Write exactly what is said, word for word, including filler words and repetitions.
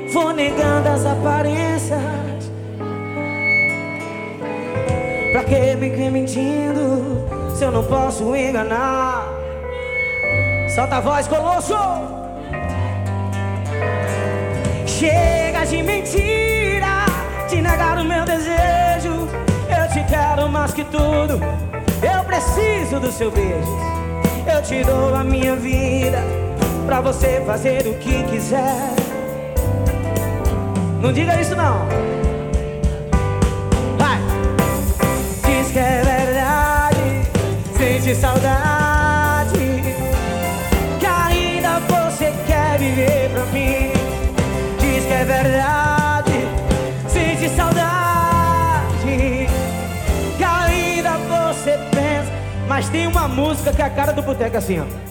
vou negando as aparências. Pra que me que mentindo se eu não posso enganar? Solta a voz, Colosso! Chega de mentira, de negar o meu desejo. Eu te quero mais que tudo, eu preciso do seu beijo. Eu te dou a minha vida pra você fazer o que quiser. Não diga isso não. Vai! Diz que é verdade, sente saudade, que ainda você quer viver pra mim. Diz que é verdade, sente saudade, que ainda você pensa. Mas tem uma música que é a cara do boteco assim, ó.